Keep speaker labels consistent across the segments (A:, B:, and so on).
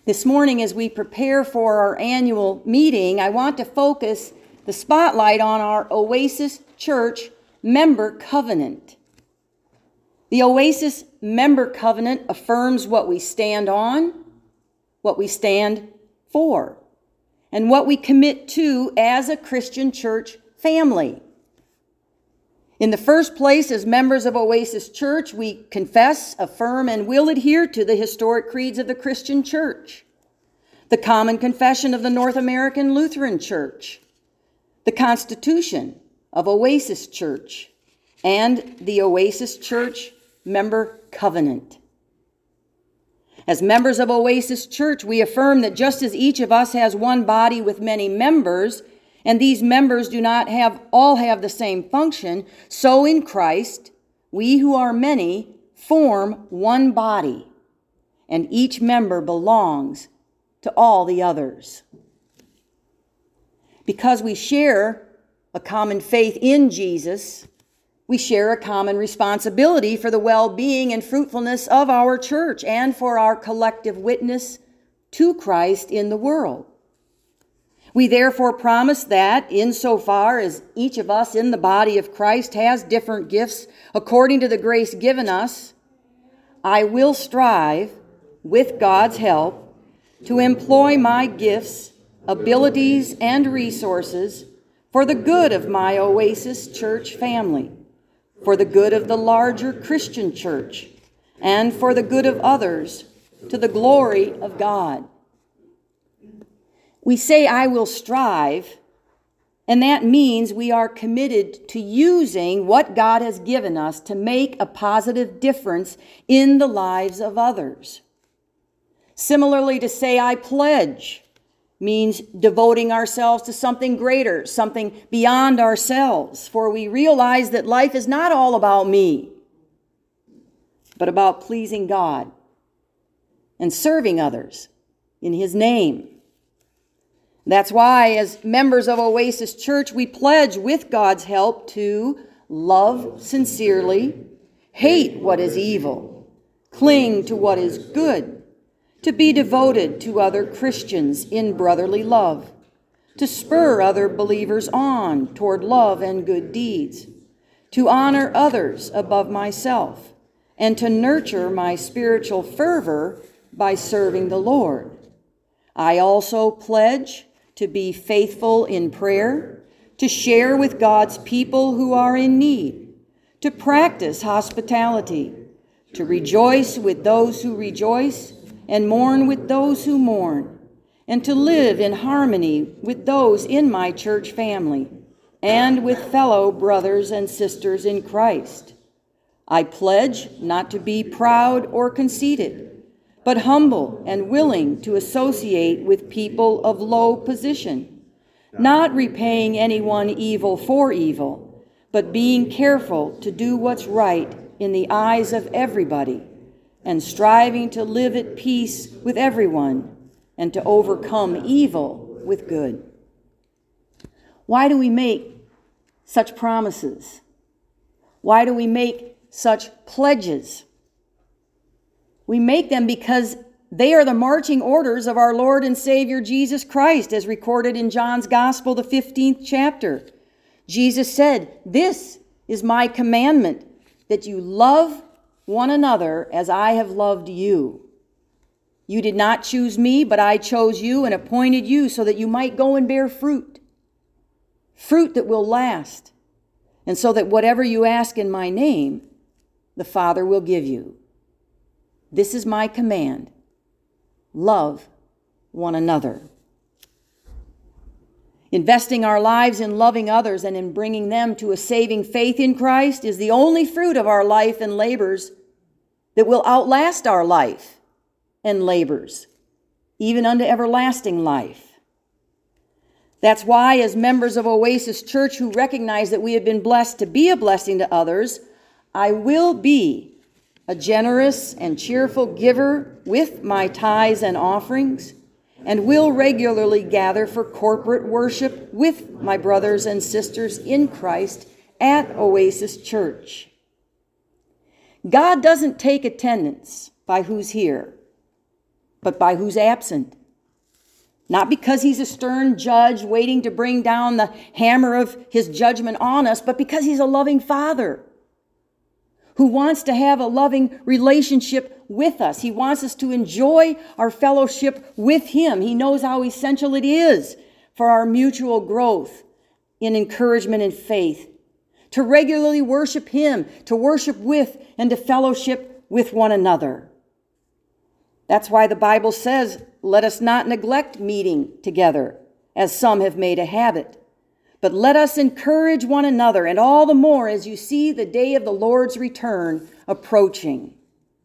A: This morning, as we prepare for our annual meeting, I want to focus the spotlight on our Oasis Church Member Covenant. The Oasis Member Covenant affirms what we stand on, what we stand for, and what we commit to as a Christian church family. In the first place, as members of Oasis Church, we confess, affirm, and will adhere to the historic creeds of the Christian Church, the Common Confession of the North American Lutheran Church, the Constitution of Oasis Church, and the Oasis Church Member Covenant. As members of Oasis Church, we affirm that just as each of us has one body with many members, and these members do not all have the same function, so in Christ, we who are many form one body, and each member belongs to all the others. Because we share a common faith in Jesus, we share a common responsibility for the well-being and fruitfulness of our church and for our collective witness to Christ in the world. We therefore promise that, insofar as each of us in the body of Christ has different gifts according to the grace given us, I will strive, with God's help, to employ my gifts, abilities, and resources for the good of my Oasis Church family, for the good of the larger Christian church, and for the good of others, to the glory of God. We say, I will strive, and that means we are committed to using what God has given us to make a positive difference in the lives of others. Similarly, to say, I pledge, means devoting ourselves to something greater, something beyond ourselves, for we realize that life is not all about me, but about pleasing God and serving others in His name. That's why, as members of Oasis Church, we pledge with God's help to love sincerely, hate what is evil, cling to what is good, to be devoted to other Christians in brotherly love, to spur other believers on toward love and good deeds, to honor others above myself, and to nurture my spiritual fervor by serving the Lord. I also pledge to be faithful in prayer, to share with God's people who are in need, to practice hospitality, to rejoice with those who rejoice, and mourn with those who mourn, and to live in harmony with those in my church family, and with fellow brothers and sisters in Christ. I pledge not to be proud or conceited, but humble and willing to associate with people of low position, not repaying anyone evil for evil, but being careful to do what's right in the eyes of everybody, and striving to live at peace with everyone and to overcome evil with good. Why do we make such promises? Why do we make such pledges? We make them because they are the marching orders of our Lord and Savior Jesus Christ, as recorded in John's Gospel, the 15th chapter. Jesus said, "This is my commandment, that you love one another as I have loved you. You did not choose me, but I chose you and appointed you so that you might go and bear fruit, fruit that will last, and so that whatever you ask in my name, the Father will give you. This is my command. Love one another." Investing our lives in loving others and in bringing them to a saving faith in Christ is the only fruit of our life and labors that will outlast our life and labors, even unto everlasting life. That's why, as members of Oasis Church who recognize that we have been blessed to be a blessing to others, I will be a generous and cheerful giver with my tithes and offerings, and will regularly gather for corporate worship with my brothers and sisters in Christ at Oasis Church. God doesn't take attendance by who's here. but by who's absent. Not because he's a stern judge waiting to bring down the hammer of his judgment on us, but because he's a loving Father who wants to have a loving relationship with us. He wants us to enjoy our fellowship with him. He knows how essential it is for our mutual growth in encouragement and faith, to regularly worship him, to worship with and to fellowship with one another. That's why the Bible says, let us not neglect meeting together, as some have made a habit, but let us encourage one another, and all the more as you see the day of the Lord's return approaching.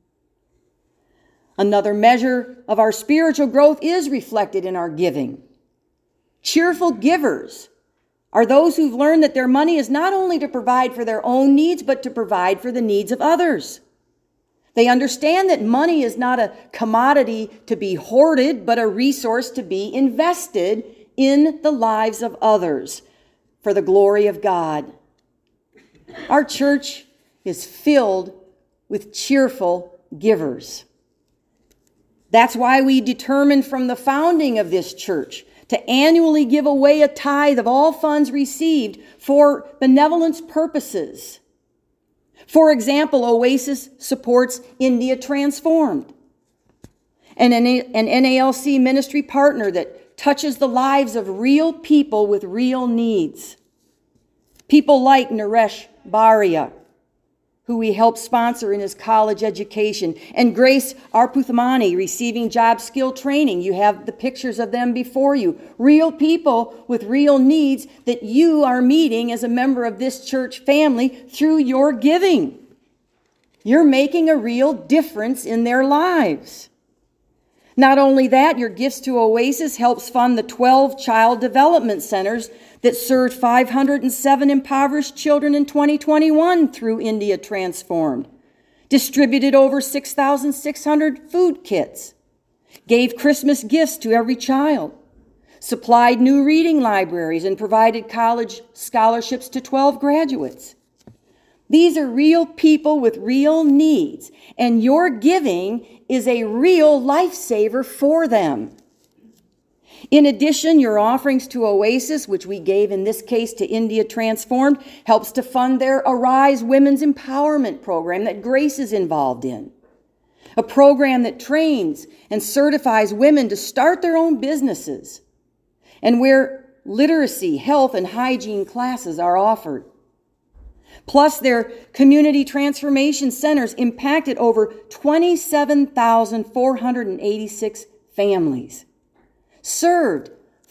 A: Another measure of our spiritual growth is reflected in our giving. Cheerful givers are those who've learned that their money is not only to provide for their own needs, but to provide for the needs of others. They understand that money is not a commodity to be hoarded, but a resource to be invested in the lives of others for the glory of God. Our church is filled with cheerful givers. That's why we determined from the founding of this church to annually give away a tithe of all funds received for benevolence purposes. For example, Oasis supports India Transformed, and an NALC ministry partner that touches the lives of real people with real needs. People like Naresh Baria, who we helped sponsor in his college education, and Grace Arputhamani receiving job skill training. You have the pictures of them before you. Real people with real needs that you are meeting as a member of this church family through your giving. You're making a real difference in their lives. Not only that, your gifts to Oasis helps fund the 12 child development centers that served 507 impoverished children in 2021 through India Transformed, distributed over 6,600 food kits, gave Christmas gifts to every child, supplied new reading libraries, and provided college scholarships to 12 graduates. These are real people with real needs, and your giving is a real lifesaver for them. In addition, your offerings to Oasis, which we gave in this case to India Transformed, helps to fund their Arise Women's Empowerment program that Grace is involved in. A program that trains and certifies women to start their own businesses, and where literacy, health, and hygiene classes are offered. Plus, their community transformation centers impacted over 27,486 families, served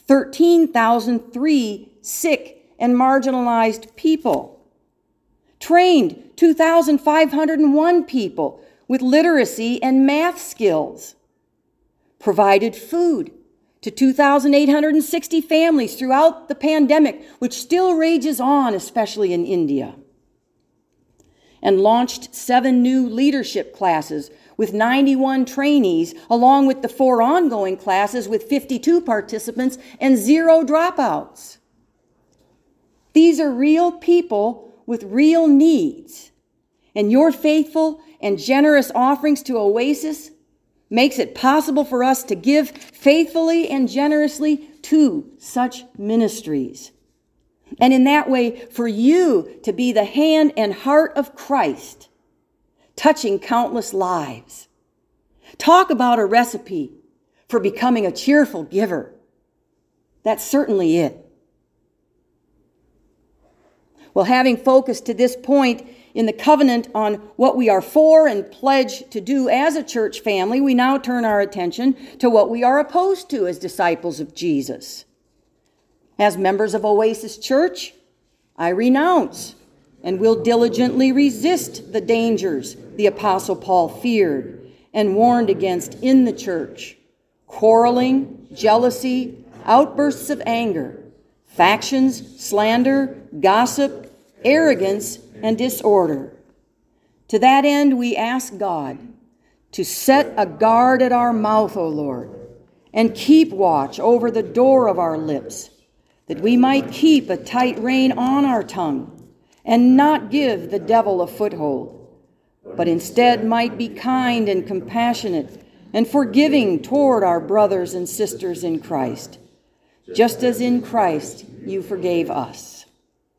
A: 13,003 sick and marginalized people, trained 2,501 people with literacy and math skills, provided food to 2,860 families throughout the pandemic, which still rages on, especially in India, and launched 7 new leadership classes with 91 trainees, along with the 4 ongoing classes with 52 participants and 0 dropouts. These are real people with real needs, and your faithful and generous offerings to Oasis makes it possible for us to give faithfully and generously to such ministries. And in that way, for you to be the hand and heart of Christ, touching countless lives. Talk about a recipe for becoming a cheerful giver. That's certainly it. Well, having focused to this point in the covenant on what we are for and pledge to do as a church family, we now turn our attention to what we are opposed to as disciples of Jesus. As members of Oasis Church, I renounce and will diligently resist the dangers the Apostle Paul feared and warned against in the church: quarreling, jealousy, outbursts of anger, factions, slander, gossip, arrogance, and disorder. To that end, we ask God to set a guard at our mouth, O Lord, and keep watch over the door of our lips, that we might keep a tight rein on our tongue and not give the devil a foothold, but instead might be kind and compassionate, and forgiving toward our brothers and sisters in Christ, just as in Christ you forgave us.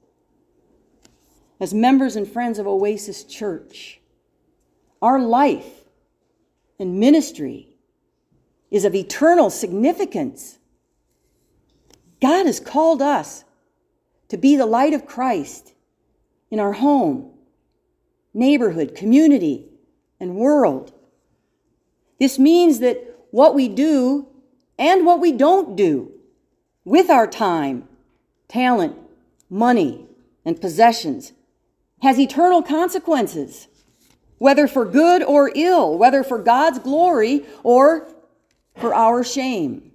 A: As members and friends of Oasis Church, our life and ministry is of eternal significance. God has called us to be the light of Christ in our home, neighborhood, community, and world. This means that what we do and what we don't do with our time, talent, money, and possessions has eternal consequences, whether for good or ill, whether for God's glory or for our shame.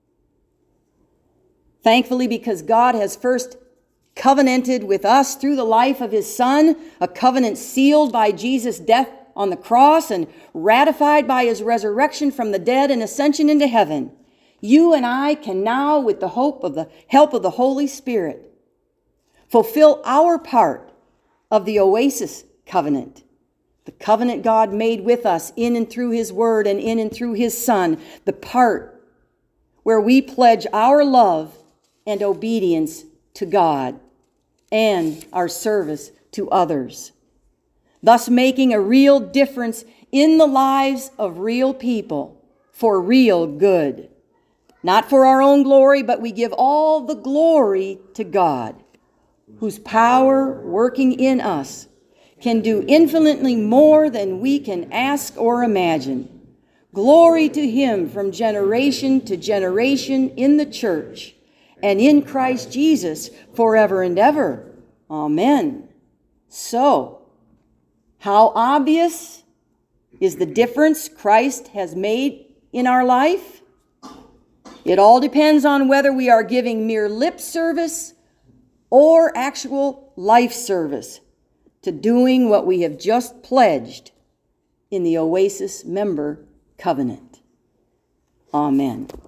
A: Thankfully, because God has first covenanted with us through the life of his Son, a covenant sealed by Jesus' death on the cross and ratified by his resurrection from the dead and ascension into heaven, you and I can now, with the help of the Holy Spirit, fulfill our part of the Oasis covenant, the covenant God made with us in and through his word and in and through his Son, the part where we pledge our love and obedience to God and our service to others, thus making a real difference in the lives of real people for real good. Not for our own glory, but we give all the glory to God, whose power working in us can do infinitely more than we can ask or imagine. Glory to him from generation to generation in the church and in Christ Jesus forever and ever. Amen. So, how obvious is the difference Christ has made in our life? It all depends on whether we are giving mere lip service or actual life service to doing what we have just pledged in the Oasis member covenant. Amen.